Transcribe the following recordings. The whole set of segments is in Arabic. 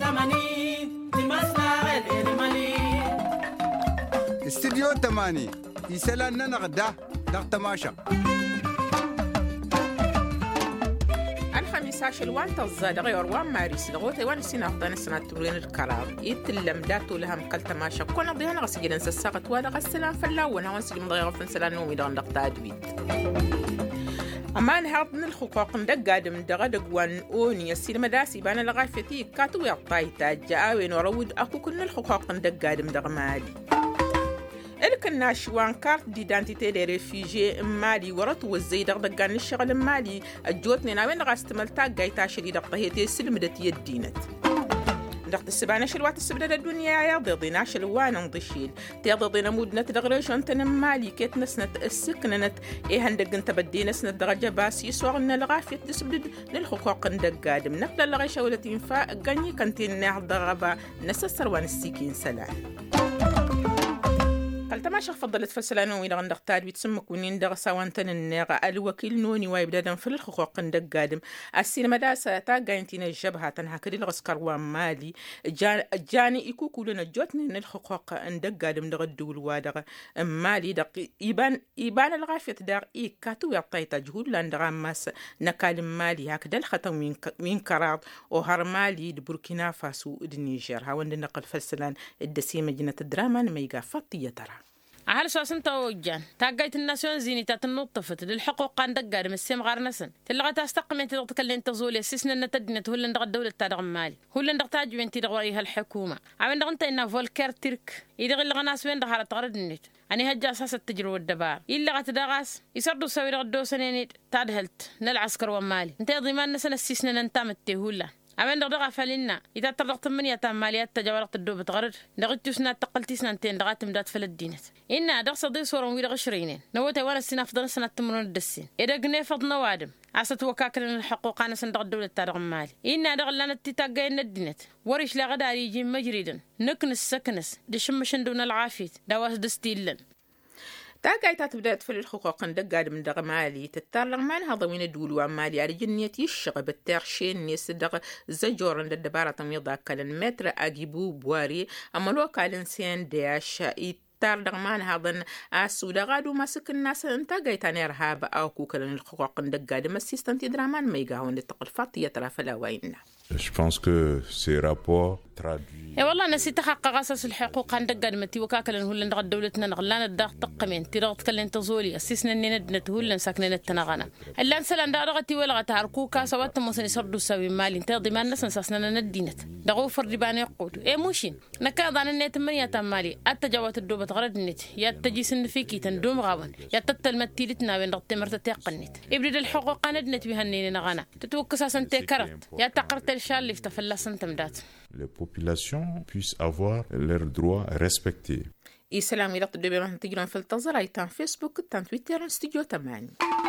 استديو 8 يسالنا نغدا دغ تماشق الخميس عشر وان تزاد غير وان مارس لغوتي وان سينا أفضل سنة تمرين الكرام يتلم داتو لها مقل تماشق كون ضيانا غسجل نسا الساقط ولا غسلان فلاونا وانسجل مضيغ فنسلان نومي دغن دغتا دويت أمان هارب من الخقوق ندق قادم دغا دقوان أوني السينما داسي بانا لغايفتي كاتو يعطايتا جاوين ورود أكو كل الخقوق ندق قادم دغ مالي الكنا شوان كارت ديدانتيتي دي ريفيجي مالي ورط وزي دغدغان الشغل مالي الجوتني ناوين غاستملتا قايتا شري دغطهيتي سلمدت يدينت دغت السبانة شلوات السبدة الدنيا يا ضيضينا شلوان نضشيل تيضيضينا مودنا تدغريش وانت مالي كيت نسنت السكننت ايه هندق انت بدينا سنت درجة باس يسوغنا لغافية تسبدد للحقوق ندق قادم نقل لغيشة ولا تنفا قاني كنتين نعض غابا نسسر وان السيكين سلام قال تماشى فضلت فسلانو إلى غندق تادوي تسمك ونين دغسا وانتن الناغة الوكيل نوني وايبدادا في الحقوق ندق قادم السينما داسا تاقاينتين الجبهة تنهاكري الغسكر ومالي جاني إكو كولنا جوتني الحقوق ندق قادم دغ الدول وادغ مالي دق إيبان الغافية داغ كاتو يعطيتا جهود لاندغا ماس نكال مالي هكذا الختم من كراض وهر مالي بوركينا فاسو النيجر هاوند نقل فسلان الدسيمة جنة الدراما ميقا فطية ترى على سواس انت وجان تاقيت الناسيون زيني تاتنطفت للحقوق عن دقار مسيم غارنسن تلغى تستقم انت تقول انت زولي سيسنا نتدنت هو اللي ندغ الدولة تادغ مالي هو اللي ندغ تاجو انت دغوريها الحكومة عمل دغ انت انا فولكر ترك يدغ اللي غناس وين دغ على تغرد النت اني هجا اساس التجربة الدبار إلا غتدغاس يسردو سوي دغ الدو سنينيت تادهلت نالعسكر ومالي انت ضمان نسنا السيسنا ننتامت هولا عمل دغ فالنا إذا طرقت من يتم ماليات تجاورت الدوب تغرد دغت سنة تقلتي سنتين دغات مدات فلدينت إن دغ صدي صورة ويدغ 20 نوت وانا السنة فضل سنة تمرون الدسين إذا قني فضنا وادم عصت وكاكل الحقوق أنا سندغ الدولة تارغ مالي إن دغ لنا تتاقين الدينت ورش لا غدا يجي مجريدا نكنس سكنس دشمشن دون العافيت دواس دستيلن تاقايتا تبدأت في الحقوق ندق قادم دغ مالي تتارلغ مانها ضوين الدول ومالي على جنية يشغب بالتارشين نيس دغ زجور عند الدبارة تميضا كالن متر أجيبو بواري أما لو كالن سين دياش تارلغ مانها ضن أسودا غادو ما سكن الناس تاقايتا نيرهاب أو كوكالن الحقوق ندق قادم السيستانتي درامان ميقاون لتقل فاطية ترى لا ويننا. Je pense que ces rapports traduisent. يا والله نسي تحقق أساس الحقوق عند قدمتي وكاكلن هو اللي ندغ دولتنا نغلان الداغ تقمين تيرغت كلن تزولي أسسنا إننا ندنت هو اللي ساكنين التنغنا إلا نسال دارغتي ولا غتعركوكا سوات موسن يسردو سوي مالي انت ضمان ناس نساسنا ندينت دغو فردبان يقود إيه موشين نكاد عن النت من يتم مالي التجاوت الدوبة غرد النت يا تجيس فيكي تندوم غاون يا تتلمتيلتنا وين رغت مرت تيقنت إبرد الحقوق ندنت بهنين نغنا تتوكس سنتي كرت يا تقرت الشال اللي فتفلسن تمدات Les populations puissent avoir leurs droits respectés. إسلام يلقط الدبي مهن تجرون في التظر أيتان فيسبوك تان تويتر استوديو 8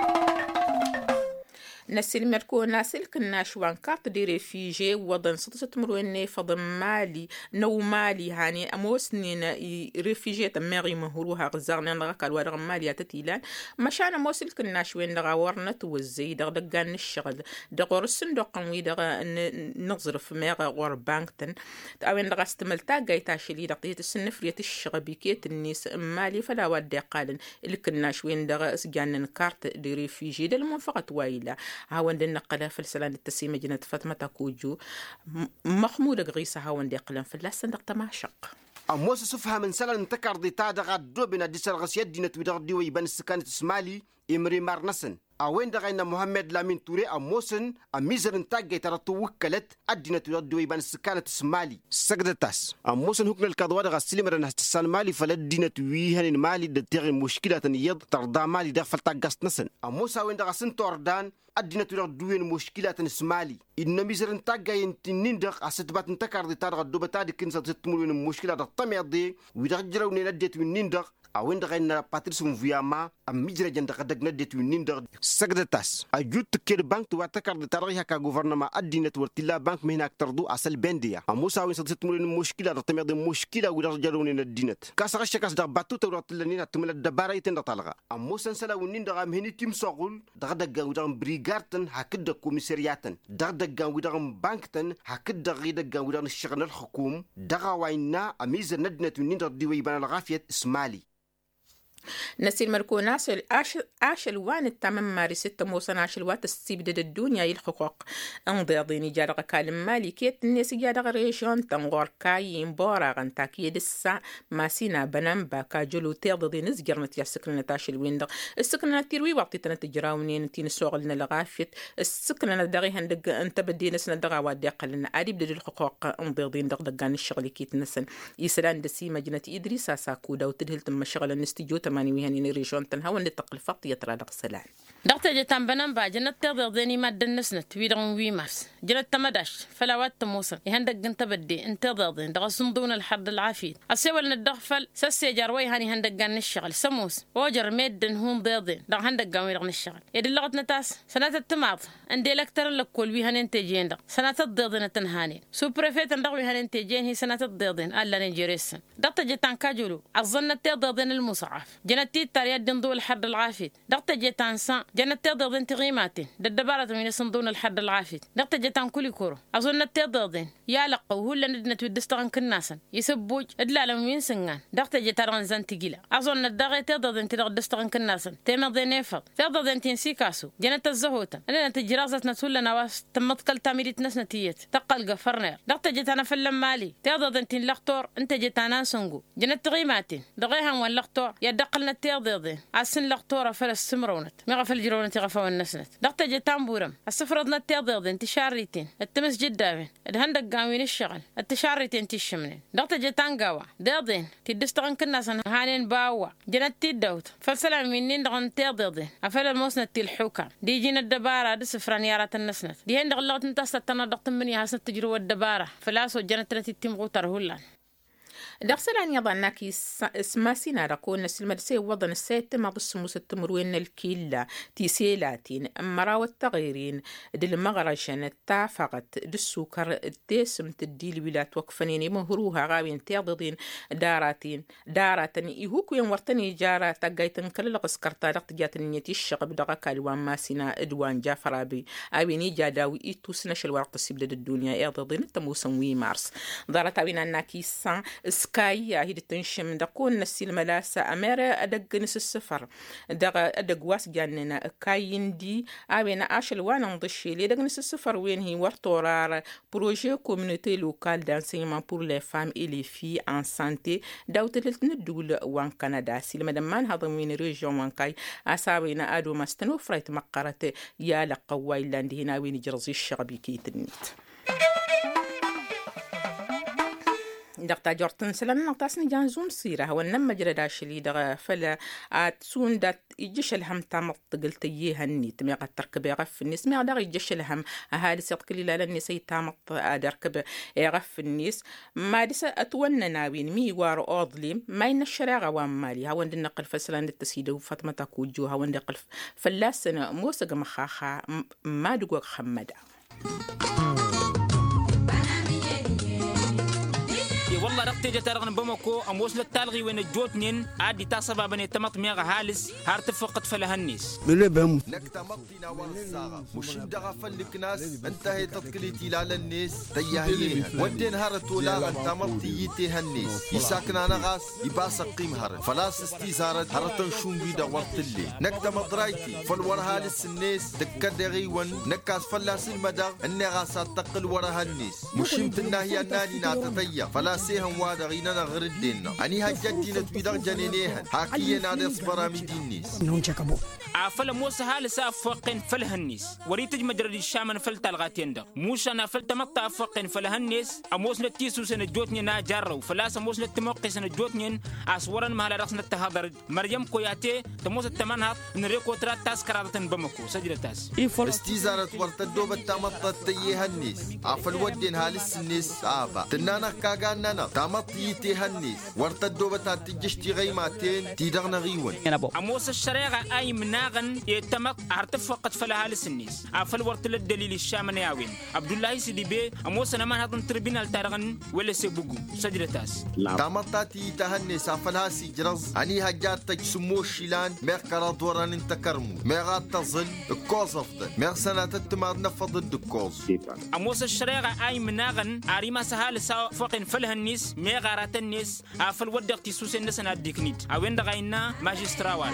نسل مركو ناسل كنا شوان كارت دي ريفيجي وضن سطسة مرويني فضن مالي نو مالي هاني أموسنين ريفيجي تماري مهروها غزارنا نغاك الوارغ مالي تتيلان مشانا موسل كنا شوين لغا ورنت وزي دغدقان الشغل دغور السندوق وي دغا نظرف ميغا غور بانكتن تاوين لغا استملتا قايتا شلي دقيت السنفرية الشغبي كيت النيس مالي فلا ودي قالن اللي كنا شوين لغا سجان كارت دي ريفيجي دالمنفقة وايلا هاوند النقلة في السلان التسيمة جنة فاطمة كوجو محمود غيسة هاوند يقلن في اللسن دق تماشق أموس سفها من سلان تكر دي تادغا دوبنا دي سرغسيات دينة ودغدي ويبان السكانة اسمالي إمري مارنسن أوين دغينا محمد لامين توري أموسن أميزرن تاقي ترطو وكلت الدينة ودغدي ويبان السكانة اسمالي سجدتاس أموسن هكنا الكادوات غسيلي مرنا استسان مالي فلدينة ويهن مالي دتغي مشكلة يض ترضى مالي دغفل تاقاست نسن أموسا وين دغسن توردان الدينة ودغدي مشكلة اسمالي إن ميزرن تاقي ينتنين دغ أستبات انتكار دي تارغ الدوبتا دي كنسا تتمولين مشكلة دغ طمي دي ودغجرون نديت ونين دغ أوين دغينا باتريس مفياما مجرى جند قدك ندت ونين دغ سجدتاس أجود تكير بنك تواتكر لترغيها كجوفرنما أدينة ورتلا بنك من هناك تردو أصل بندية موسى وين صدت مولين مشكلة رتمي مشكلة ورجالون الدينة كاس غش كاس دغ باتو تورات لنين تمل الدبارة يتندطلغا موسى سلا ونين دغ مهني تيم صغول دغ دغ ودغ بريغارتن هكذا كوميسارياتن دغ دغ ودغ بنكتن هكذا غيدغ ودغ الشغل الحكوم دغ وينا أميز ندنة ونين دغ ديوي بان الغافية اسمالي نسيل مركو ناسل عاشل وان التمام مارس التموسن عاشل وات السيبدد الدنيا الحقوق انضيضيني جارغ كالم مالكيت الناس جارغ ريشون تنغور كاين بورا غنتاكي دسا ماسينا بنام باكا جلو تيضي نزجر نتيا السكنة تاشل ويندغ السكنة تيروي وقتنا تجراونين تين سوغلنا لغافيت السكنة دغي هندق انت بدي نسنا دغا وادي قلنا ادي بدد الحقوق انضيضين دغ دغان الشغل كيت نسن يسلان دسي مجنة ادريسا ساكودا وتدهل تم شغل النستيجو تماني ويهاني ريشون تنها وان تقلفط يترى دقسلان دقت جتان بنام با جنت تضيني ماد النسنت ويدغن وي مارس جنت تمداش فلاوات تموسن يهندق انت بدي انت ضاضين دغ صندون الحد العافيت السيول ندغفل سسي جاروي هاني هندق قان الشغل سموس وجر ميدن هون ضاضين دغ هندق قان ويدغن الشغل يد اللغت نتاس سنة التماط عندي لكتر لكل وي هاني انتجين دغ سنة الضاضين تنهاني سوبريفيت دغ وي هاني انتجين هي سنة الضاضين الا نجريسن دقت جتان كاجولو اظن التضاضين المصعف جنت تاريات دندو الحد العافيت دقت جتان سان جنت تضاضين تغيماتين ددبارة من صندون الحد العافيت دقت جتان كل كورو اظن التضاضين يا لقوا هلا ندنا تودستغن كناسن يسبوج ادلا لم ينسنغان دقت جتان زن تقيله اظن الدغه تضاضين تدستغن كناسن تمضين نفط تضاضين تنسيكاسو جنت الزهوته انا تجرازت نتول نواس تمتقل تاميريت ناس نتيت تقل قفرنر دقت جتان فلم مالي تضاضين تنلختور انت جتان سنغو جنت تغيماتين دغيها واللختور يدقلنا التضاضين عسن لختوره فلس سمرونت مغفل جرونت غفا والنسنت دقت جتان بورم السفرضنا التضاضين تشاريتين التمس جدابين الهندق قاوين الشغل التشاريتين تشمنين دقت جتان قاوا ضاضين تدستغن كناسن هانين باوا جنت تدوت فالسلام منين دغن تضاضين افل الموسنت الحكام دي جينا الدباره دي سفران يارات النسنت دي هند غلط انت دقت مني هاسن تجرو الدباره فلاسو جنت تتم غوتر هولان دخسلان يضعناك اسما سينارا كون السلمدسي وضن السيت ما بصمو ستمروين الكيلا تيسيلاتين امرا والتغيرين دل مغرشن التافقت دالسوكر الديسم تدي الولات وقفنين مهروها غاوين تيضدين داراتن يهوكو ينورتني جارة تقايتن كل قسكرتا دقت جاتن نيتي الشغب دغا كالوان ما سينا ادوان جافرابي اويني جاداوي ايتو سنش الورق السبلد الدنيا ايضدين التموسن وي مارس دارتا وين اناكي سان سكاي هي تنشم دقون نسيل ملاسة أميرة أدق نس السفر أدق واس جاننا كاين دي أبينا أشل وانا نضشي لي دق نس السفر وين هي ورطورار بروجي كوميونيتي لوكال دانسينمان بور لي فام إي لي في ان سانتي داوت الدول وان كندا سيل مدمان هذا من ريجيون وان كاي أسابينا أدو مستنو فريت مقرة يا لقواي لاندي هنا وين جرزي الشغبي كيتنيت دقتا جورتن سلام نقطاسني جانزون سيرة هو النما جرداش اللي دغا فلا تسون دات يجيش الهم تامط قلت يهني تمي قد تركب يغف الناس ما دغ يجيش الهم هذا صدق لي لا الناس يتامط ادركب يغف الناس ما دس اتونا ناوين مي وار اوضليم ما ينشرا غوام مالي هو ندنا قل فسلان التسيده فاطمه تاكوجو هو ندقل فلاسنا موسق مخاخا ما دغ خمدا والله رقتي جترغن بمكو أموس للتالغي وين الجوتنين عادي تصبا بني تمط ميغا هالس هارت فقط فلهنيس نكتمطينا والساغة مش دغا فلك ناس انتهي تطكليتي لا الناس تيهيها ودين هارتو لا انتمطي يتيهنيس يساكنا نغاس يباس قيم هارت فلاس استيزارت هارتن شون بيدا ورطلي نكتمط رايتي فالور هالس الناس دكدغي ون نكاس فلاس المدغ النغاسات تقل ورها الناس مشمت الناهي الناني ناتتيا فلاس سيهم وادغينا غردنا أني هجدينا تبيدغ جنينيهن حاكينا نصبرا مدينيس عفل موسى هالسا فوقين فلهنيس وريتج مجرد الشام فلت الغاتين دغ موسى انا فلت مقطع فوقين فلهنيس اموس نتيسو سن جوتني نا جارو فلاس اموس نتموقي سن جوتني اسورن مهلا راسنا تهدر مريم كوياتي تموس التمنها نريكو ترا تاسكراتن بمكو سجلتاس استيزارت ورتدو بتمطت تيهنيس عفل ودين هالس الناس ابا تنانا كاغانا ننا تامطيتي هنيس ورتدو بتان تجشتي غيماتين تيدغنا غيون أموس الشريعة أي مناغن يتمك أرتفقت فلها لسنيس أفل ورتل الدليل الشامن ياوين عبد الله سيدي بي أموس نمان هذن تربينا التارغن ولا سيبوغو سجلتاس تامطاتي تهنيس أفلها سيجرز أني هجات تجسمو شيلان ميقرا دوران انتكرمو ميغات تظل الكوزفت ميغسنا تتماد نفض الدكوز أموس الشريعة أي مناغن أريما سهال سا فوقين فلهنيس ميغارات النيس أفل ودق تيسوس الناس ناديكنيت أوين دغاينا ماجسترا والو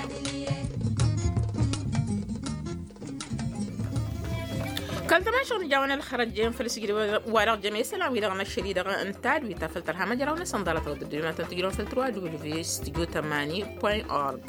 كان تماشون جاونا الخرجين فلسجري ورق جميع سلام ويدغنا الشريدة انتاد ويتفلترها مجراونا صندالة ودردنا تنتجرون فلتروا www.studio8.org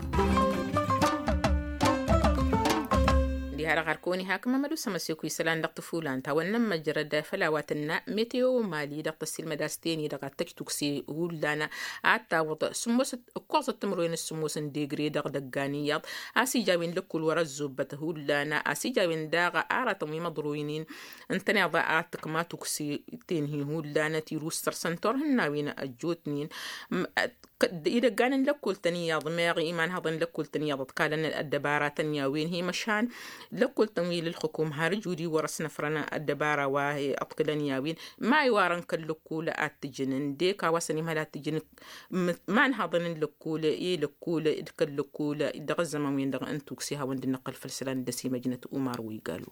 هذا غاركوني هاكما مدو سمسيكو يسلان دقت فولان تاولنا مجرد فلاواتنا ميتيو مالي دقت السلمة داستيني دقت تكتوكسي هولانا عتا وضع سموس قوصة تمروين السموس ديجري دق دقانيات اسي جاوين لكل ورا الزبة هولانا اسي جاوين داغا اراتمي مضروينين انتني ضاعتك ما توكسي تنهي هولانا تيروس ترسنتور هناوين الجوتنين إذا كان لكل تنياض ماغي إيمان هذا لكل تنياض قال أن الدبارة تنياوين هي مشان لكل تمويل الحكومة هرجودي ورسنا فرنا الدبارة وهي أطقل نياوين ما يوارن كاللكولة أتجنن ديكا وسني ما لا تجن ما نهضن اللكولة لكولة كاللكولة دغ الزمان وين دغ أنتوكسيها وين النقل فلسلان دسي مجنة أمار ويقالوا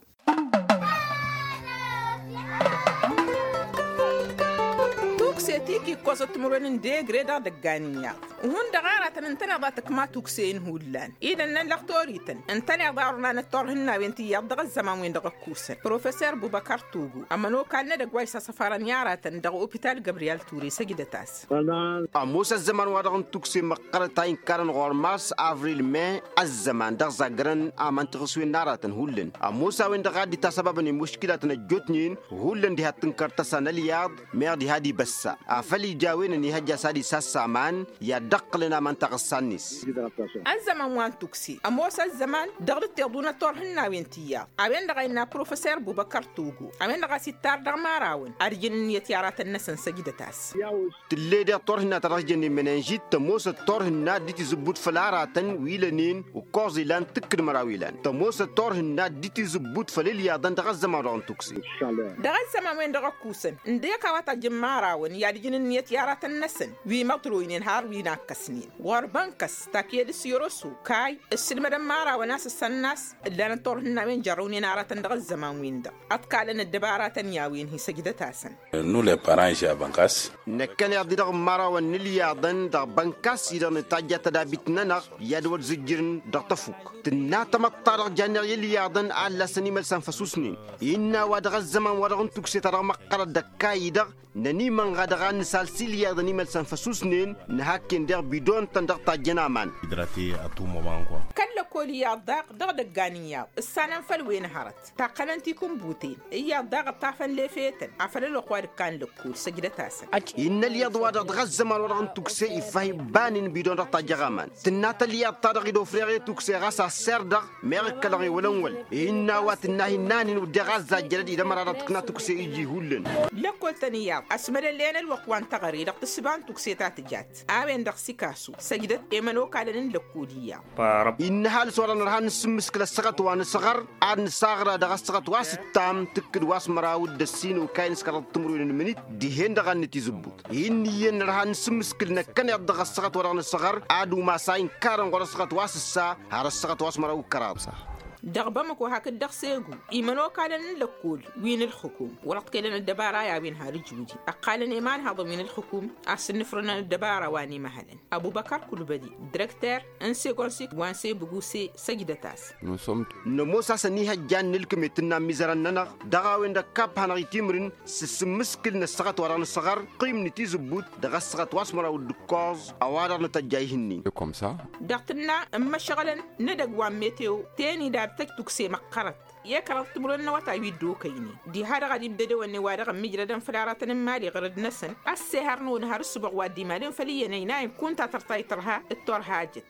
سيتيكي قصة مرون ديجري دا دقانيات وهون دغارة انتنا ضاتك ما توكسين هولان إذا نلقطوريتن انتنا ضارنا نتورهن وينتي يضغ الزمان وين دغ كوسن بروفيسور بوبكر توغو أما نو كان ندق ويسا سفاران يارات دغ أوبيتال جبريال توري سجدتاس موسى الزمان ودغن توكسي مقرتين كارن غورماس أفريل ماي الزمان دغ زاقرن آمان تغسوين نارات هولن موسى وين دغادي تسببني مشكلة نجوتنين هولن دي هاتنكر تسان الياض مير دي هادي بس أفلي جاوين إني هجا سادي ساسامان يدق لنا منطقة السانيس الزمان وان توكسي أموس الزمان دغلت يضونا تورهن وينتيا أبين دغينا بروفيسور بوبكر توغو أبين دغا ستار دغ ماراون أرجن يتيارات النسن سجدتاس تلي دي تورهن ترجن مننجيت تموس تورهن دي تزبوت فلاراتن ويلنين وكوزي لان تكر مراويلان تموس تورهن دي تزبوت فليليادن دغ الزمان وان توكسي دغ الزمان وين دغ كوسن نديكا واتا جماراون يالجن يتيارات النسن وي مطروين هار ويناكسنين وربانكس تاكيد سيروسو كاي السلمة مارا وناس السناس اللي نطورهن وين جروني نارة دغ الزمان وين دا أتقال الدبارات نياوين هي سجدتاسن Nous les parents ici à Bankas, نكن يعدي دغ مارا ونليادن دغ بانكاس يدن تاجات دا بيتنا يدور زجرن دغ تفوك تنا تمطار جانر يليادن على سنيمل سنفسوسنين إنا ودغ الزمان ودغن توكسي ترى مقر دكاي دغ نني من غدغان سالسيليا دني مل سنفسوسنين نهاكين دغ بدون تندغ تاجنامان hydraté à tout moment quoi. كان لكولي الضاق دغ دقانيا السنة فلوين هرت تاقلنتيكم بوتين إيا الضاق طافن لفيتن عفل الأخوار كان لكول سجدتاسن إن اليد ودغ الزمان ودغن توكسي إفاي بانين بدون دغ تاجغامان تنات اليد تدغ دو فريغي توكسي غاسا سردغ ميغ كلغي ولنول إنا واتناهي نانين ودغ الزاجرد إذا مرادتكنا توكسي إيجي هولن لكول تنيا أسمر اللين الوقوان تغري دغ تسبان توكسيتات جات آوين دغ سيكاسو سجدت إيمانو كالن لكوليا إن حال سوران رهان سمس كلا سقط وان صغر عن صغر دغ سقط واسطام تكد واس مراود دسين وكاين سكرت تمرون منيت دي هند دغ نتي زبوت إن ين رهان سمس كلنا كان يدغ سقط وران صغر عادو ما ساين كارن غور سقط واسسا هار سقط واس مراو كرابسا دغبمك وهاك الدغ سيغو إيمانو كالن لكول وين الحكوم ورق كيلن الدبارة يا بين هارجودي أقالن إيمان هذا من الحكوم أسن فرنا الدبارة واني مهلا أبو بكر كلبدي ديريكتور أنسي كونسيك وانسي بغوسي سجدتاس نموسا سنيها جان نلكمتنا ميزرننا دغاوين دا كاب هنغي تيمرن سسمسكل نسقط وران الصغر قيم نتي زبوت دغ سقط واسمرا ودكوز أوادر نتجايهني comme ça دغتنا أما شغلا ندق وان ميتيو تاني داب تكتوكسي مقرت يكرت تمرنا وتعبيدو كيني دي هذا غادي بدو اني وادغ مجردا فلاراتن مالي غرد نسن السهر نون هر السبق وادي مالين فليا نينايم كنت ترطيطرها التور هاجت